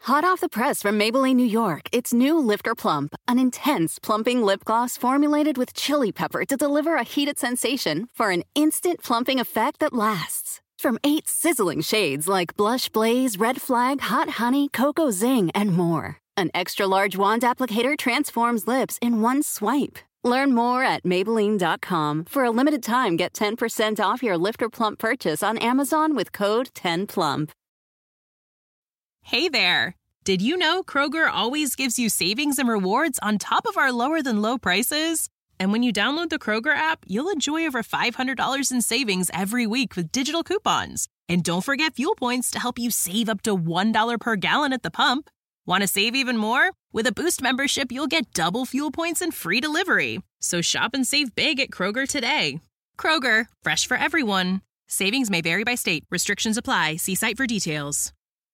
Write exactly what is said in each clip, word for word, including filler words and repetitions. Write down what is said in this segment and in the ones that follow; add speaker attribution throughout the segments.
Speaker 1: Hot off the press from Maybelline, New York, it's new Lifter Plump, an intense plumping lip gloss formulated with chili pepper to deliver a heated sensation for an instant plumping effect that lasts. From eight sizzling shades like Blush Blaze, Red Flag, Hot Honey, Cocoa Zing, and more. An extra-large wand applicator transforms lips in one swipe. Learn more at Maybelline dot com. For a limited time, get ten percent off your Lifter Plump purchase on Amazon with code ten plump.
Speaker 2: Hey there! Did you know Kroger always gives you savings and rewards on top of our lower-than-low prices? And when you download the Kroger app, you'll enjoy over five hundred dollars in savings every week with digital coupons. And don't forget fuel points to help you save up to one dollar per gallon at the pump. Want to save even more? With a Boost membership, you'll get double fuel points and free delivery. So shop and save big at Kroger today. Kroger, fresh for everyone. Savings may vary by state. Restrictions apply. See site for details.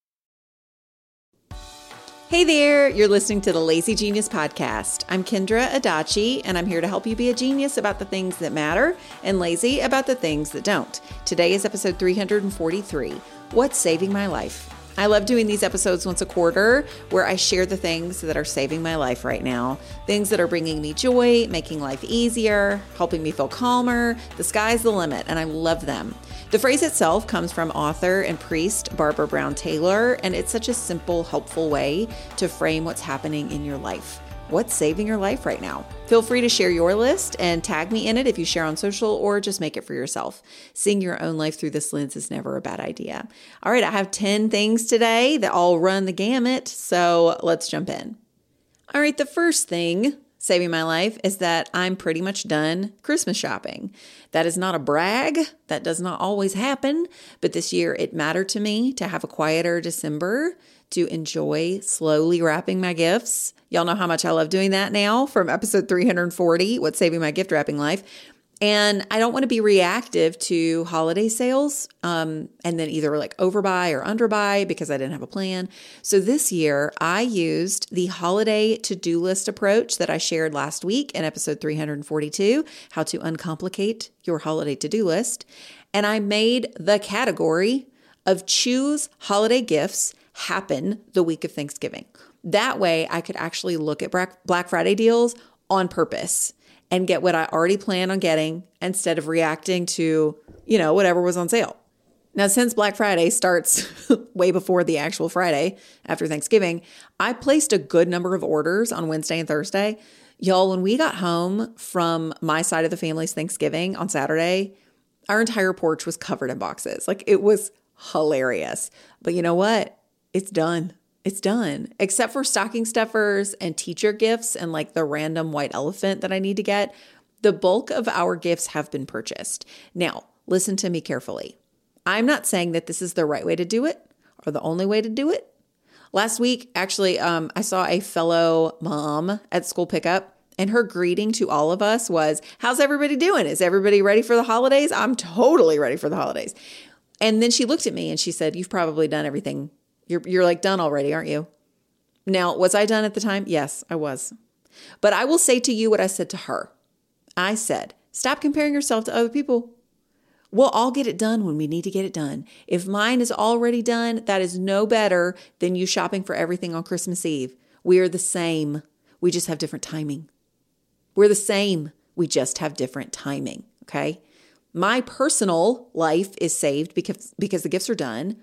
Speaker 3: Hey there, you're listening to the Lazy Genius Podcast. I'm Kendra Adachi, and I'm here to help you be a genius about the things that matter and lazy about the things that don't. Today is episode three hundred forty-three, What's Saving My Life? I love doing these episodes once a quarter where I share the things that are saving my life right now, things that are bringing me joy, making life easier, helping me feel calmer. The sky's the limit, and I love them. The phrase itself comes from author and priest Barbara Brown Taylor, and it's such a simple, helpful way to frame what's happening in your life. What's saving your life right now? Feel free to share your list and tag me in it if you share on social, or just make it for yourself. Seeing your own life through this lens is never a bad idea. All right, I have ten things today that all run the gamut, so let's jump in. All right, the first thing saving my life is that I'm pretty much done Christmas shopping. That is not a brag. That does not always happen, but this year it mattered to me to have a quieter December, to enjoy slowly wrapping my gifts. Y'all know how much I love doing that now from episode three hundred forty, What's Saving My Gift Wrapping Life. And I don't want to be reactive to holiday sales um, and then either like overbuy or underbuy because I didn't have a plan. So this year I used the holiday to-do list approach that I shared last week in episode three hundred forty-two, how to uncomplicate your holiday to-do list. And I made the category of choose holiday gifts happen the week of Thanksgiving. That way I could actually look at Black Friday deals on purpose and get what I already plan on getting instead of reacting to, you know, whatever was on sale. Now, since Black Friday starts way before the actual Friday after Thanksgiving, I placed a good number of orders on Wednesday and Thursday. Y'all, when we got home from my side of the family's Thanksgiving on Saturday, our entire porch was covered in boxes. Like, it was hilarious. But you know what? It's done. It's done. Except for stocking stuffers and teacher gifts and like the random white elephant that I need to get. The bulk of our gifts have been purchased. Now, listen to me carefully. I'm not saying that this is the right way to do it or the only way to do it. Last week, actually, um, I saw a fellow mom at school pickup, and her greeting to all of us was, how's everybody doing? Is everybody ready for the holidays? I'm totally ready for the holidays. And then she looked at me and she said, you've probably done everything. You're you're like done already, aren't you? Now, was I done at the time? Yes, I was. But I will say to you what I said to her. I said, stop comparing yourself to other people. We'll all get it done when we need to get it done. If mine is already done, that is no better than you shopping for everything on Christmas Eve. We are the same. We just have different timing. We're the same. We just have different timing, okay? My personal life is saved because, because the gifts are done.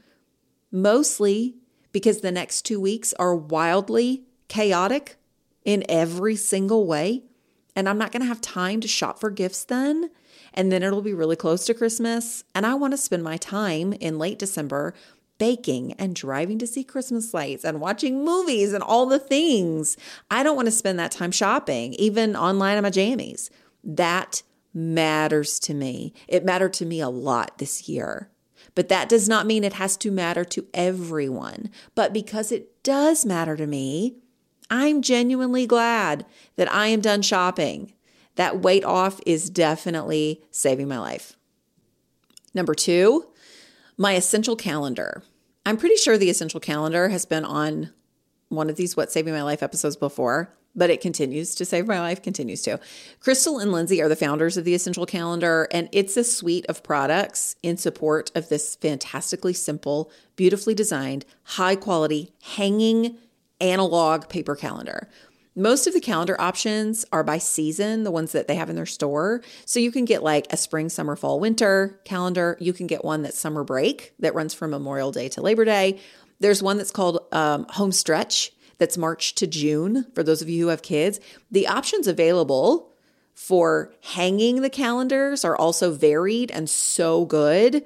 Speaker 3: Mostly because the next two weeks are wildly chaotic in every single way. And I'm not going to have time to shop for gifts then. And then it'll be really close to Christmas. And I want to spend my time in late December baking and driving to see Christmas lights and watching movies and all the things. I don't want to spend that time shopping, even online on my jammies. That matters to me. It mattered to me a lot this year. But that does not mean it has to matter to everyone. But because it does matter to me, I'm genuinely glad that I am done shopping. That weight off is definitely saving my life. Number two, my essential calendar. I'm pretty sure the essential calendar has been on one of these What's Saving My Life episodes before. but it continues to save my life, continues to. Crystal and Lindsay are the founders of the Essential Calendar, and it's a suite of products in support of this fantastically simple, beautifully designed, high quality, hanging analog paper calendar. Most of the calendar options are by season, the ones that they have in their store. So you can get like a spring, summer, fall, winter calendar. You can get one that's summer break that runs from Memorial Day to Labor Day. There's one that's called um, Home Stretch that's March to June for those of you who have kids. The options available for hanging the calendars are also varied and so good.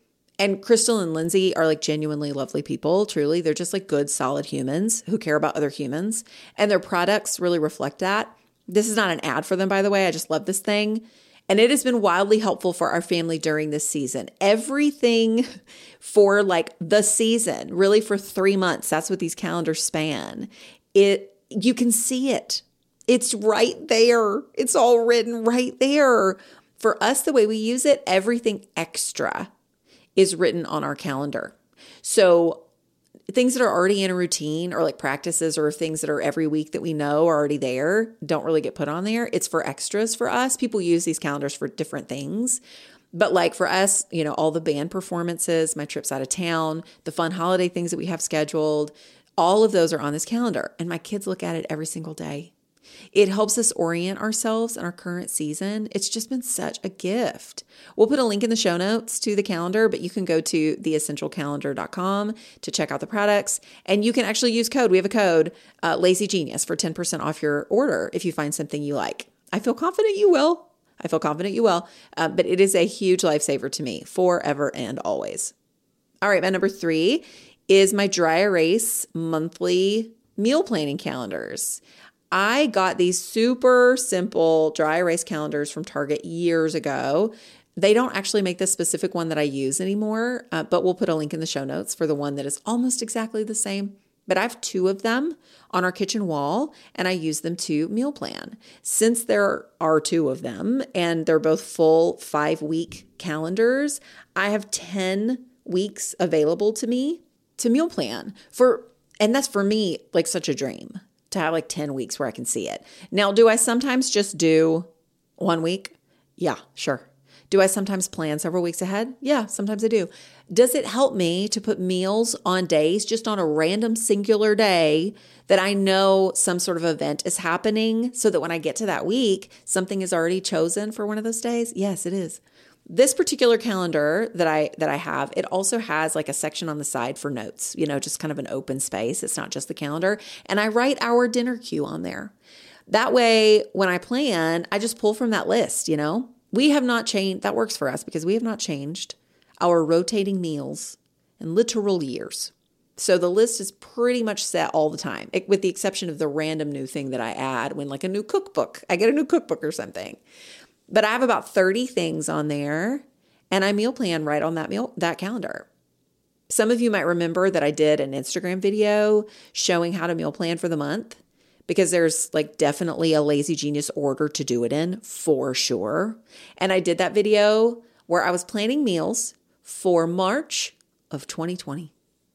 Speaker 3: And Crystal and Lindsay are like genuinely lovely people, truly. They're just like good, solid humans who care about other humans. And their products really reflect that. This is not an ad for them, by the way. I just love this thing. And it has been wildly helpful for our family during this season. Everything for like the season, really for three months. That's what these calendars span. It, you can see it. It's right there. It's all written right there. For us, the way we use it, everything extra is written on our calendar. So things that are already in a routine or like practices or things that are every week that we know are already there don't really get put on there. It's for extras for us. People use these calendars for different things. But like for us, you know, all the band performances, my trips out of town, the fun holiday things that we have scheduled, all of those are on this calendar. And my kids look at it every single day. It helps us orient ourselves in our current season. It's just been such a gift. We'll put a link in the show notes to the calendar, but you can go to the essential calendar dot com to check out the products. And you can actually use code. We have a code, uh, Lazy Genius, for ten percent off your order if you find something you like. I feel confident you will. I feel confident you will. Uh, but it is a huge lifesaver to me forever and always. All right, my number three is my dry erase monthly meal planning calendars. I got these super simple dry erase calendars from Target years ago. They don't actually make the specific one that I use anymore, uh, but we'll put a link in the show notes for the one that is almost exactly the same. But I have two of them on our kitchen wall, and I use them to meal plan. Since there are two of them, and they're both full five-week calendars, I have ten weeks available to me to meal plan. For, and that's for me like such a dream, to have like ten weeks where I can see it. Now, do I sometimes just do one week? Yeah, sure. Do I sometimes plan several weeks ahead? Yeah, sometimes I do. Does it help me to put meals on days, just on a random singular day that I know some sort of event is happening so that when I get to that week, something is already chosen for one of those days? Yes, it is. This particular calendar that I that I have, it also has like a section on the side for notes, you know, just kind of an open space. It's not just the calendar. And I write our dinner queue on there. That way, when I plan, I just pull from that list, you know. We have not changed. That works for us because we have not changed our rotating meals in literal years. So the list is pretty much set all the time, with the exception of the random new thing that I add when like a new cookbook, I get a new cookbook or something. But I have about thirty things on there, and I meal plan right on that meal that calendar. Some of you might remember that I did an Instagram video showing how to meal plan for the month, because there's like definitely a Lazy Genius order to do it in for sure. And I did that video where I was planning meals for March of twenty twenty.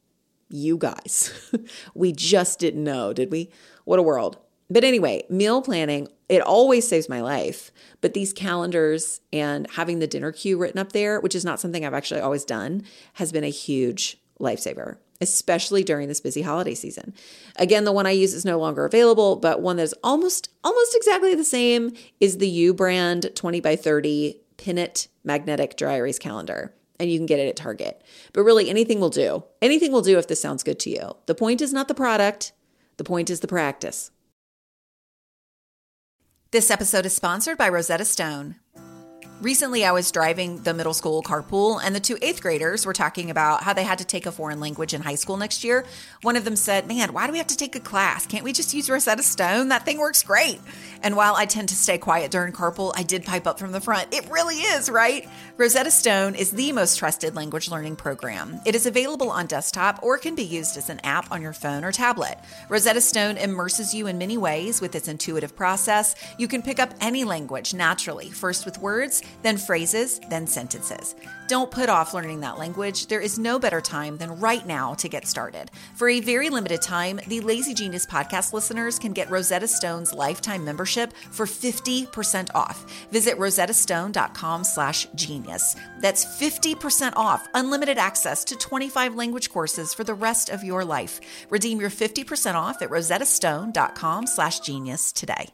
Speaker 3: You guys, we just didn't know, did we? What a world. But anyway, meal planning, it always saves my life. But these calendars and having the dinner queue written up there, which is not something I've actually always done, has been a huge lifesaver, especially during this busy holiday season. Again, the one I use is no longer available, but one that's almost almost exactly the same is the U brand twenty by thirty Pin It magnetic dry erase calendar. And you can get it at Target. But really, anything will do. Anything will do if this sounds good to you. The point is not the product. The point is the practice. This episode is sponsored by Rosetta Stone. Recently, I was driving the middle school carpool, and the two eighth graders were talking about how they had to take a foreign language in high school next year. One of them said, man, why do we have to take a class? Can't we just use Rosetta Stone? That thing works great. And while I tend to stay quiet during carpool, I did pipe up from the front. It really is, right? Rosetta Stone is the most trusted language learning program. It is available on desktop or can be used as an app on your phone or tablet. Rosetta Stone immerses you in many ways with its intuitive process. You can pick up any language naturally, first with words, then phrases, then sentences. Don't put off learning that language. There is no better time than right now to get started. For a very limited time, the Lazy Genius podcast listeners can get Rosetta Stone's lifetime membership for fifty percent off. Visit rosettastone.com slash genius. That's fifty percent off, unlimited access to twenty-five language courses for the rest of your life. Redeem your fifty percent off at rosettastone.com slash genius today.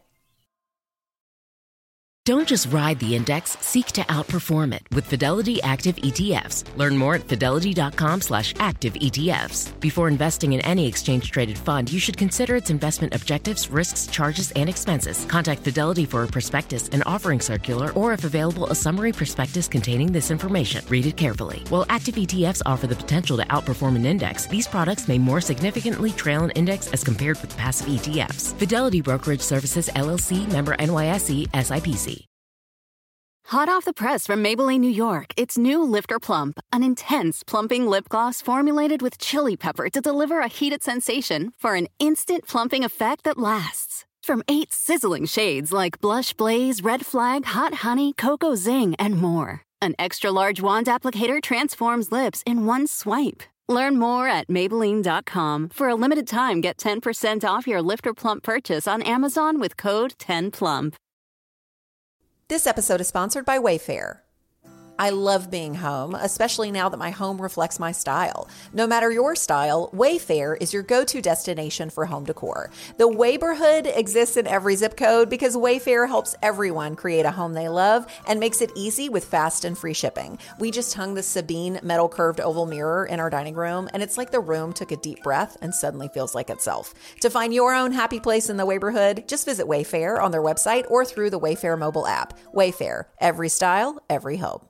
Speaker 4: Don't just ride the index, seek to outperform it with Fidelity Active E T Fs. Learn more at fidelity.com slash active ETFs. Before investing in any exchange-traded fund, you should consider its investment objectives, risks, charges, and expenses. Contact Fidelity for a prospectus, an offering circular, or if available, a summary prospectus containing this information. Read it carefully. While active E T Fs offer the potential to outperform an index, these products may more significantly trail an index as compared with passive E T Fs. Fidelity Brokerage Services, L L C, member N Y S E, S I P C.
Speaker 1: Hot off the press from Maybelline, New York, it's new Lifter Plump, an intense plumping lip gloss formulated with chili pepper to deliver a heated sensation for an instant plumping effect that lasts. From eight sizzling shades like Blush Blaze, Red Flag, Hot Honey, Cocoa Zing, and more. An extra-large wand applicator transforms lips in one swipe. Learn more at Maybelline dot com. For a limited time, get ten percent off your Lifter Plump purchase on Amazon with code ten plump.
Speaker 3: This episode is sponsored by Wayfair. I love being home, especially now that my home reflects my style. No matter your style, Wayfair is your go-to destination for home decor. The Wayborhood exists in every zip code because Wayfair helps everyone create a home they love and makes it easy with fast and free shipping. We just hung the Sabine metal curved oval mirror in our dining room, and it's like the room took a deep breath and suddenly feels like itself. To find your own happy place in the Wayborhood, just visit Wayfair on their website or through the Wayfair mobile app. Wayfair, every style, every home.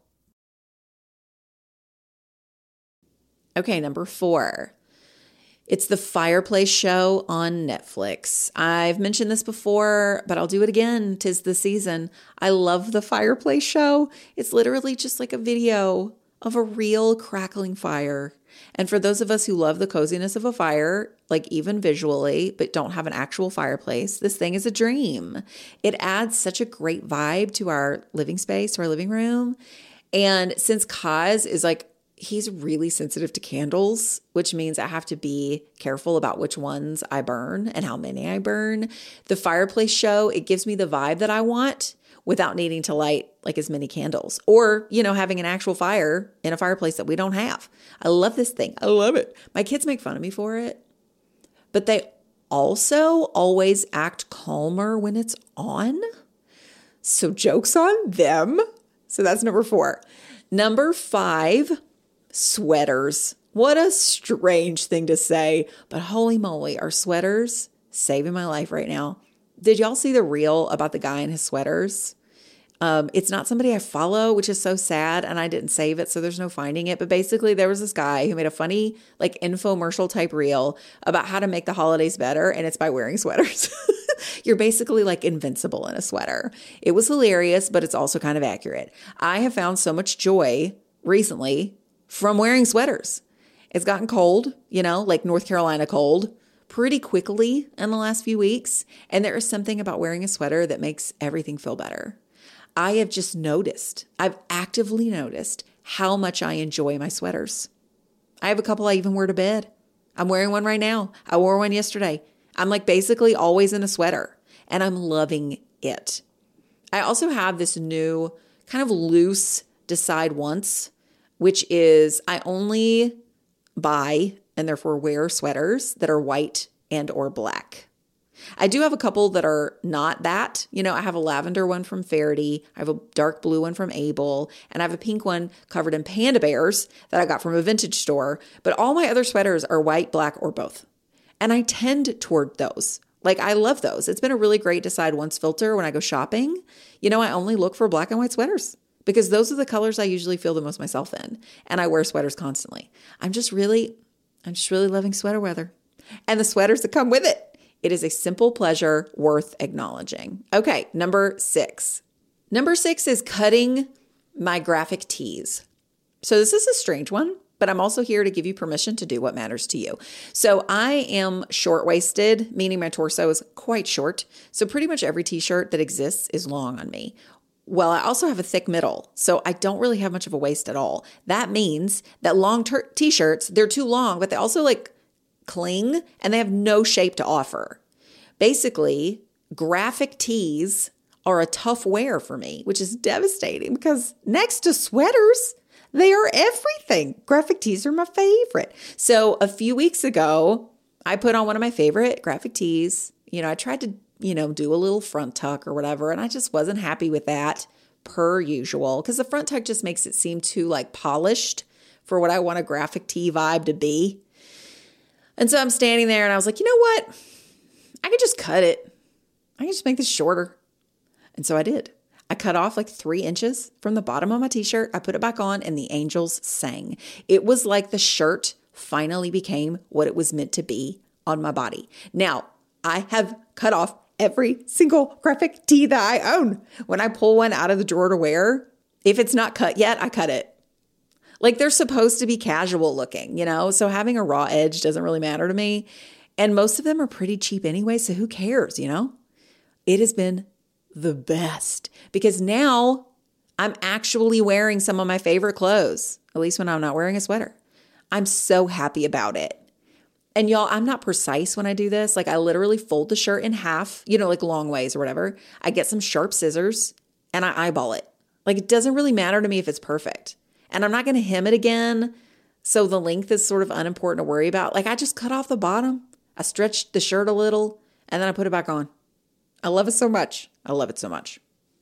Speaker 3: Okay, number four. It's The Fireplace Show on Netflix. I've mentioned this before, but I'll do it again. 'Tis the season. I love The Fireplace Show. It's literally just like a video of a real crackling fire. And for those of us who love the coziness of a fire, like even visually, but don't have an actual fireplace, this thing is a dream. It adds such a great vibe to our living space, to our living room. And since Kaz is like, he's really sensitive to candles, which means I have to be careful about which ones I burn and how many I burn. The Fireplace Show, it gives me the vibe that I want without needing to light like as many candles or, you know, having an actual fire in a fireplace that we don't have. I love this thing. I love it. My kids make fun of me for it, but they also always act calmer when it's on. So joke's on them. So that's number four. Number five, sweaters. What a strange thing to say, but holy moly, are sweaters saving my life right now. Did y'all see the reel about the guy in his sweaters? Um, it's not somebody I follow, which is so sad, and I didn't save it, so there's no finding it. But basically, there was this guy who made a funny, like, infomercial type reel about how to make the holidays better, and it's by wearing sweaters. You're basically like invincible in a sweater. It was hilarious, but it's also kind of accurate. I have found so much joy recently from wearing sweaters. It's gotten cold, you know, like North Carolina cold, pretty quickly in the last few weeks. And there is something about wearing a sweater that makes everything feel better. I have just noticed, I've actively noticed how much I enjoy my sweaters. I have a couple I even wear to bed. I'm wearing one right now. I wore one yesterday. I'm like basically always in a sweater and I'm loving it. I also have this new kind of loose decide once, which is I only buy and therefore wear sweaters that are white and or black. I do have a couple that are not that. You know, I have a lavender one from Faherty. I have a dark blue one from Able. And I have a pink one covered in panda bears that I got from a vintage store. But all my other sweaters are white, black, or both. And I tend toward those. Like, I love those. It's been a really great decide once filter when I go shopping. You know, I only look for black and white sweaters because those are the colors I usually feel the most myself in. And I wear sweaters constantly. I'm just really, I'm just really loving sweater weather and the sweaters that come with it. It is a simple pleasure worth acknowledging. Okay, number six. Number six is cutting my graphic tees. So this is a strange one, but I'm also here to give you permission to do what matters to you. So I am short-waisted, meaning my torso is quite short. So pretty much every t-shirt that exists is long on me. Well, I also have a thick middle, so I don't really have much of a waist at all. That means that long ter- t-shirts, they're too long, but they also like cling and they have no shape to offer. Basically, graphic tees are a tough wear for me, which is devastating because next to sweaters, they are everything. Graphic tees are my favorite. So a few weeks ago, I put on one of my favorite graphic tees. You know, I tried to, you know, do a little front tuck or whatever, and I just wasn't happy with that per usual because the front tuck just makes it seem too like polished for what I want a graphic tee vibe to be. And so I'm standing there and I was like, you know what? I could just cut it. I can just make this shorter. And so I did. I cut off like three inches from the bottom of my t-shirt. I put it back on and the angels sang. It was like the shirt finally became what it was meant to be on my body. Now, I have cut off every single graphic tee that I own. When I pull one out of the drawer to wear, if it's not cut yet, I cut it. Like they're supposed to be casual looking, you know? So having a raw edge doesn't really matter to me. And most of them are pretty cheap anyway, so who cares, you know? It has been the best because now I'm actually wearing some of my favorite clothes, at least when I'm not wearing a sweater. I'm so happy about it. And y'all, I'm not precise when I do this. Like I literally fold the shirt in half, you know, like long ways or whatever. I get some sharp scissors and I eyeball it. Like it doesn't really matter to me if it's perfect. And I'm not going to hem it again. So the length is sort of unimportant to worry about. Like I just cut off the bottom. I stretched the shirt a little and then I put it back on. I love it so much. I love it so much.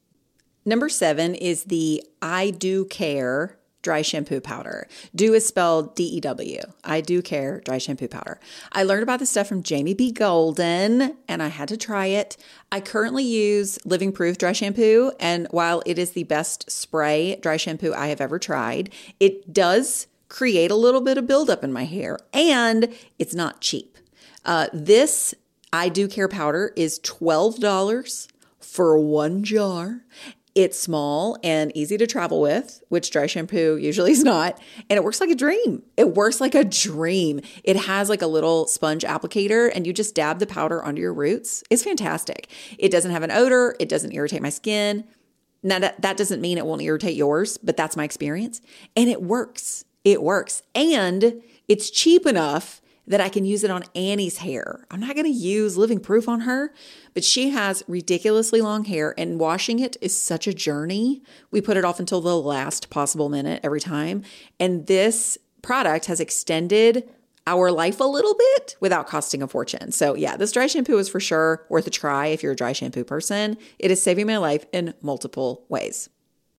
Speaker 3: Number seven is the I Do Care dry shampoo powder. Do is spelled D E W. I Do Care dry shampoo powder. I learned about this stuff from Jamie B. Golden and I had to try it. I currently use Living Proof dry shampoo, and while it is the best spray dry shampoo I have ever tried, it does create a little bit of buildup in my hair and it's not cheap. Uh, this I Do Care powder is twelve dollars for one jar. It's small and easy to travel with, which dry shampoo usually is not. And it works like a dream. It works like a dream. It has like a little sponge applicator and you just dab the powder onto your roots. It's fantastic. It doesn't have an odor. It doesn't irritate my skin. Now that, that doesn't mean it won't irritate yours, but that's my experience. And it works. It works. And it's cheap enough that I can use it on Annie's hair. I'm not going to use Living Proof on her, but she has ridiculously long hair and washing it is such a journey. We put it off until the last possible minute every time. And this product has extended our life a little bit without costing a fortune. So yeah, this dry shampoo is for sure worth a try if you're a dry shampoo person. It is saving my life in multiple ways.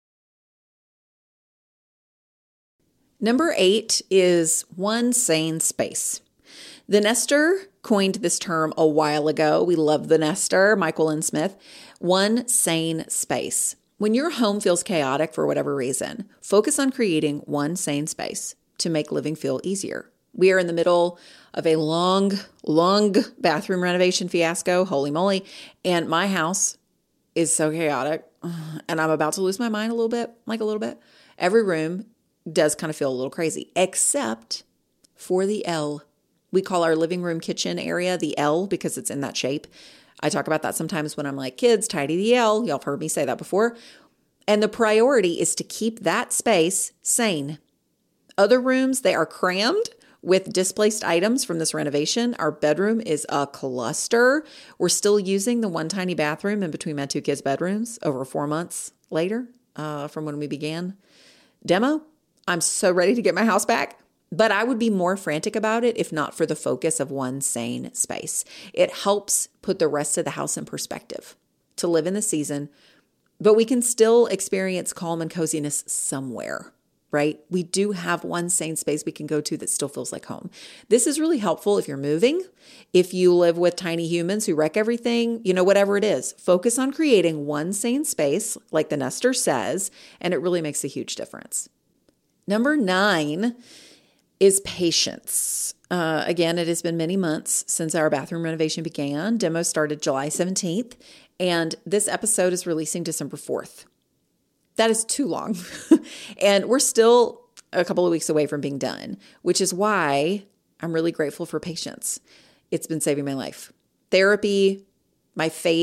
Speaker 3: Number eight is one sane space. The Nester coined this term a while ago. We love the Nester, Michael and Smith. One sane space. When your home feels chaotic for whatever reason, focus on creating one sane space to make living feel easier. We are in the middle of a long, long bathroom renovation fiasco, holy moly, and my house is so chaotic, and I'm about to lose my mind a little bit, like a little bit. Every room does kind of feel a little crazy, except for the L. We call our living room kitchen area the L because it's in that shape. I talk about that sometimes when I'm like, kids, tidy the L. Y'all have heard me say that before. And the priority is to keep that space sane. Other rooms, they are crammed with displaced items from this renovation. Our bedroom is a cluster. We're still using the one tiny bathroom in between my two kids' bedrooms over four months later uh, from when we began demo. I'm so ready to get my house back. But I would be more frantic about it if not for the focus of one sane space. It helps put the rest of the house in perspective to live in the season, but we can still experience calm and coziness somewhere, right? We do have one sane space we can go to that still feels like home. This is really helpful if you're moving, if you live with tiny humans who wreck everything, you know, whatever it is. Focus on creating one sane space, like the Nester says, and it really makes a huge difference. Number nine is patience. Uh, again, it has been many months since our bathroom renovation began. Demo started July seventeenth, and this episode is releasing December fourth. That is too long. And we're still a couple of weeks away from being done, which is why I'm really grateful for patience. It's been saving my life. Therapy, my faith,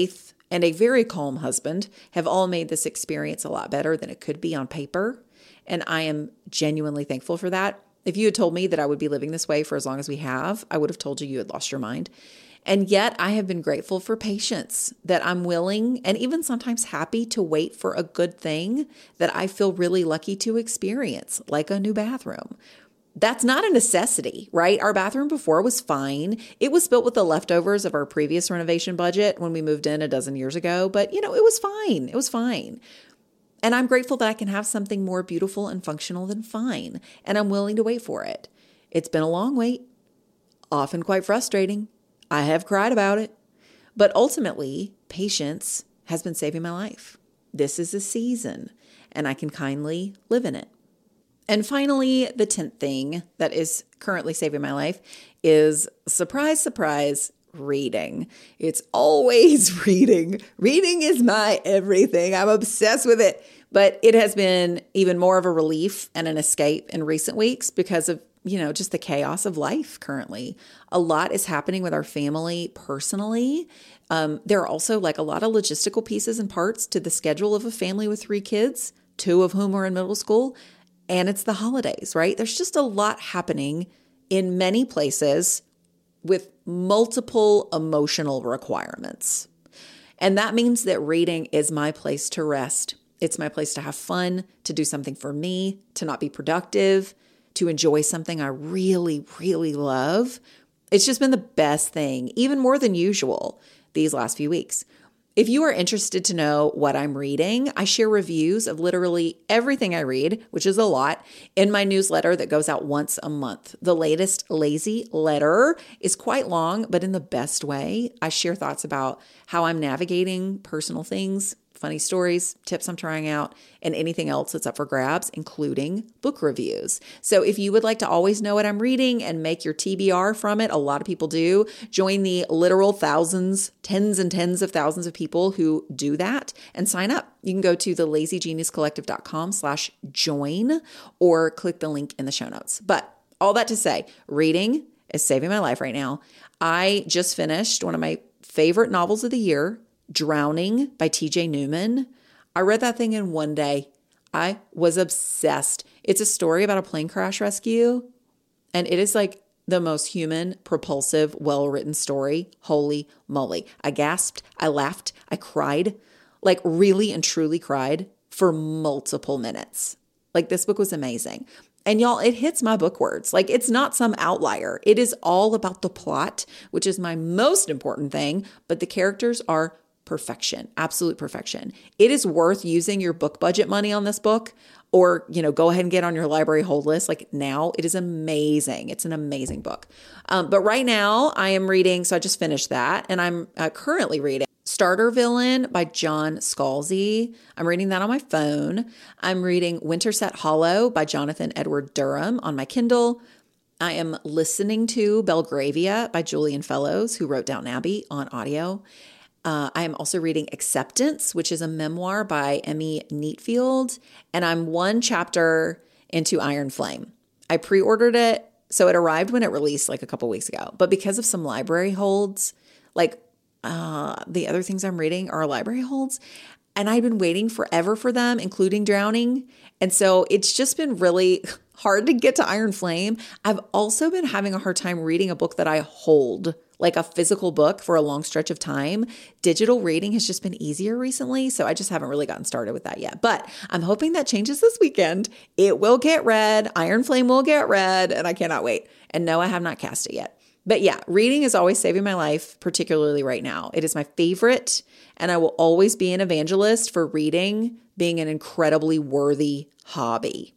Speaker 3: and a very calm husband have all made this experience a lot better than it could be on paper. And I am genuinely thankful for that. If you had told me that I would be living this way for as long as we have, I would have told you you had lost your mind. And yet I have been grateful for patience, that I'm willing and even sometimes happy to wait for a good thing that I feel really lucky to experience, like a new bathroom. That's not a necessity, right? Our bathroom before was fine. It was built with the leftovers of our previous renovation budget when we moved in a dozen years ago, but you know, it was fine. It was fine. And I'm grateful that I can have something more beautiful and functional than fine, and I'm willing to wait for it. It's been a long wait, often quite frustrating. I have cried about it, but ultimately, patience has been saving my life. This is a season, and I can kindly live in it. And finally, the tenth thing that is currently saving my life is, surprise, surprise, reading. It's always reading. Reading is my everything. I'm obsessed with it. But it has been even more of a relief and an escape in recent weeks because of, you know, just the chaos of life currently. A lot is happening with our family personally. Um, there are also like a lot of logistical pieces and parts to the schedule of a family with three kids, two of whom are in middle school. And it's the holidays, right? There's just a lot happening in many places with multiple emotional requirements. And that means that reading is my place to rest. It's my place to have fun, to do something for me, to not be productive, to enjoy something I really, really love. It's just been the best thing, even more than usual these last few weeks. If you are interested to know what I'm reading, I share reviews of literally everything I read, which is a lot, in my newsletter that goes out once a month. The latest Lazy Letter is quite long, but in the best way. I share thoughts about how I'm navigating personal things, funny stories, tips I'm trying out, and anything else that's up for grabs, including book reviews. So if you would like to always know what I'm reading and make your T B R from it, a lot of people do, join the literal thousands, tens and tens of thousands of people who do that and sign up. You can go to the lazy genius collective dot com slash join or click the link in the show notes. But all that to say, reading is saving my life right now. I just finished one of my favorite novels of the year, Drowning by T J Newman. I read that thing in one day. I was obsessed. It's a story about a plane crash rescue, and it is like the most human, propulsive, well-written story. Holy moly. I gasped, I laughed, I cried, like really and truly cried for multiple minutes. Like this book was amazing. And y'all, it hits my book words. Like it's not some outlier. It is all about the plot, which is my most important thing, but the characters are perfection, absolute perfection. It is worth using your book budget money on this book, or, you know, go ahead and get on your library hold list. Like now, it is amazing. It's an amazing book. Um, but right now I am reading, so I just finished that, and I'm uh, currently reading Starter Villain by John Scalzi. I'm reading that on my phone. I'm reading Winterset Hollow by Jonathan Edward Durham on my Kindle. I am listening to Belgravia by Julian Fellows, who wrote Downton Abbey, on audio. Uh, I am also reading Acceptance, which is a memoir by Emmy Neatfield, and I'm one chapter into Iron Flame. I pre-ordered it, so it arrived when it released like a couple weeks ago. But because of some library holds, like uh, the other things I'm reading are library holds, and I've been waiting forever for them, including Drowning. And so it's just been really hard to get to Iron Flame. I've also been having a hard time reading a book that I hold, like a physical book, for a long stretch of time. Digital reading has just been easier recently, so I just haven't really gotten started with that yet. But I'm hoping that changes this weekend. It will get read. Iron Flame will get read, and I cannot wait. And no, I have not cast it yet. But yeah, reading is always saving my life, particularly right now. It is my favorite, and I will always be an evangelist for reading being an incredibly worthy hobby.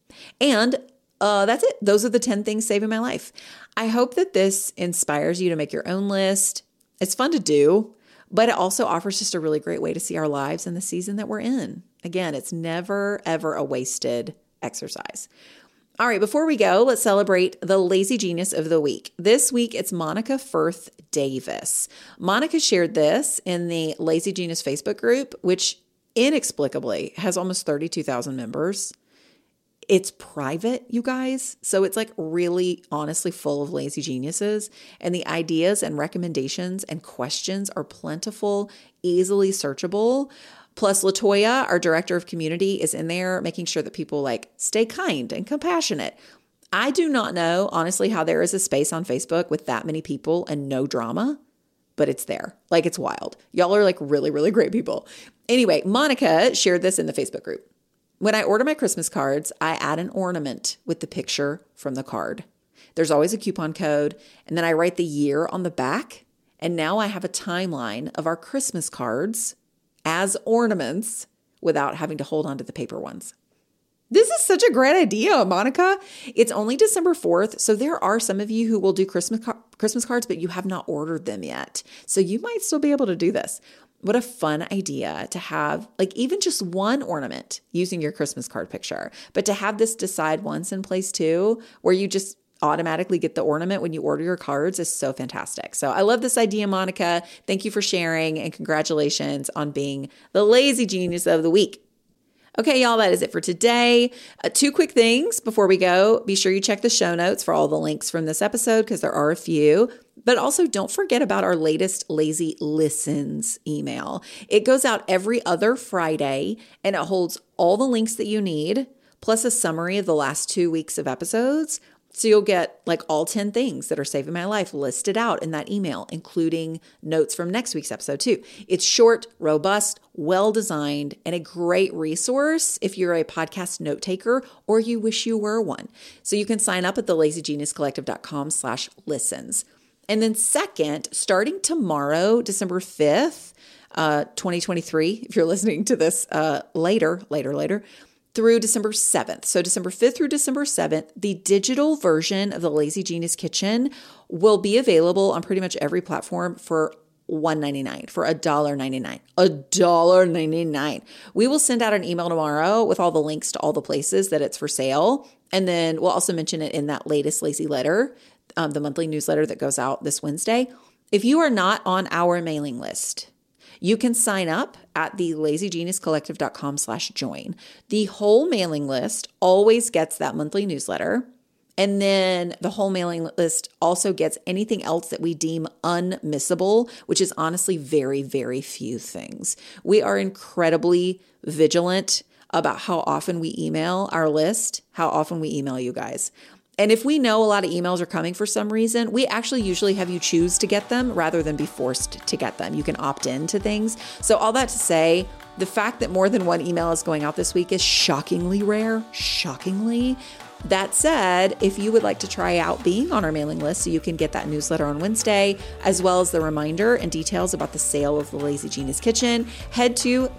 Speaker 3: And uh, that's it. Those are the ten things saving my life. I hope that this inspires you to make your own list. It's fun to do, but it also offers just a really great way to see our lives in the season that we're in. Again, it's never, ever a wasted exercise. All right, before we go, let's celebrate the Lazy Genius of the week. This week, it's Monica Firth Davis. Monica shared this in the Lazy Genius Facebook group, which inexplicably has almost thirty-two thousand members. It's private, you guys. So it's like really honestly full of lazy geniuses, and the ideas and recommendations and questions are plentiful, easily searchable. Plus LaToya, our director of community, is in there making sure that people like stay kind and compassionate. I do not know, honestly, how there is a space on Facebook with that many people and no drama, but it's there. Like, it's wild. Y'all are like really, really great people. Anyway, Monica shared this in the Facebook group. When I order my Christmas cards, I add an ornament with the picture from the card. There's always a coupon code, and then I write the year on the back, and now I have a timeline of our Christmas cards as ornaments without having to hold on to the paper ones. This is such a great idea, Monica. It's only December fourth, so there are some of you who will do Christmas car- Christmas cards, but you have not ordered them yet. So you might still be able to do this. What a fun idea to have, like, even just one ornament using your Christmas card picture, but to have this decide once in place too, where you just automatically get the ornament when you order your cards is so fantastic. So I love this idea, Monica. Thank you for sharing, and congratulations on being the lazy genius of the week. Okay, y'all, that is it for today. Uh, two quick things before we go. Be sure you check the show notes for all the links from this episode, because there are a few. But also don't forget about our latest Lazy Listens email. It goes out every other Friday, and it holds all the links that you need, plus a summary of the last two weeks of episodes. So you'll get like all ten things that are saving my life listed out in that email, including notes from next week's episode too. It's short, robust, well-designed, and a great resource if you're a podcast note taker or you wish you were one. So you can sign up at thelazygeniuscollective.com slash listens. And then second, starting tomorrow, December fifth, uh, twenty twenty-three, if you're listening to this uh, later, later, later, through December seventh. So December fifth through December seventh, the digital version of the Lazy Genius Kitchen will be available on pretty much every platform for one dollar ninety-nine, for one dollar ninety-nine, one dollar ninety-nine. We will send out an email tomorrow with all the links to all the places that it's for sale. And then we'll also mention it in that latest Lazy Letter, um, the monthly newsletter that goes out this Wednesday. If you are not on our mailing list, you can sign up at the lazygeniuscollective.com slash join. The whole mailing list always gets that monthly newsletter. And then the whole mailing list also gets anything else that we deem unmissable, which is honestly very, very few things. We are incredibly vigilant about how often we email our list, how often we email you guys. And if we know a lot of emails are coming for some reason, we actually usually have you choose to get them rather than be forced to get them. You can opt in to things. So all that to say, the fact that more than one email is going out this week is shockingly rare, shockingly. That said, if you would like to try out being on our mailing list so you can get that newsletter on Wednesday, as well as the reminder and details about the sale of the Lazy Genius Kitchen, head to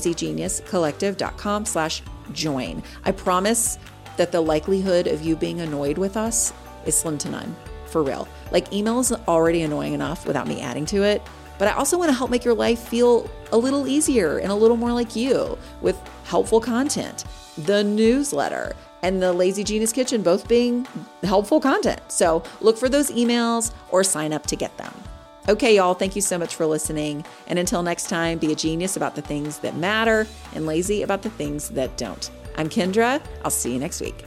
Speaker 3: thelazygeniuscollective.com slash join. I promise that the likelihood of you being annoyed with us is slim to none, for real. Like, email is already annoying enough without me adding to it, but I also want to help make your life feel a little easier and a little more like you with helpful content. The newsletter and the Lazy Genius Kitchen both being helpful content. So look for those emails or sign up to get them. Okay, y'all, thank you so much for listening. And until next time, be a genius about the things that matter and lazy about the things that don't. I'm Kendra. I'll see you next week.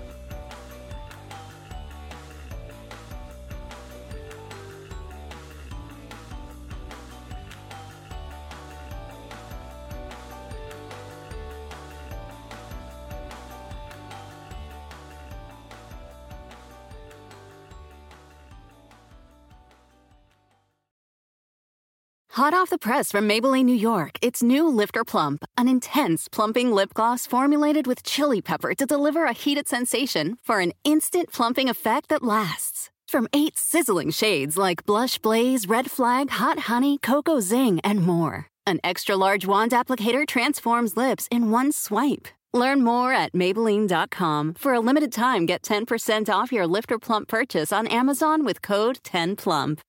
Speaker 1: Hot off the press from Maybelline, New York, it's new Lifter Plump, an intense plumping lip gloss formulated with chili pepper to deliver a heated sensation for an instant plumping effect that lasts. From eight sizzling shades like Blush Blaze, Red Flag, Hot Honey, Cocoa Zing, and more, an extra-large wand applicator transforms lips in one swipe. Learn more at Maybelline dot com. For a limited time, get ten percent off your Lifter Plump purchase on Amazon with code ten plump.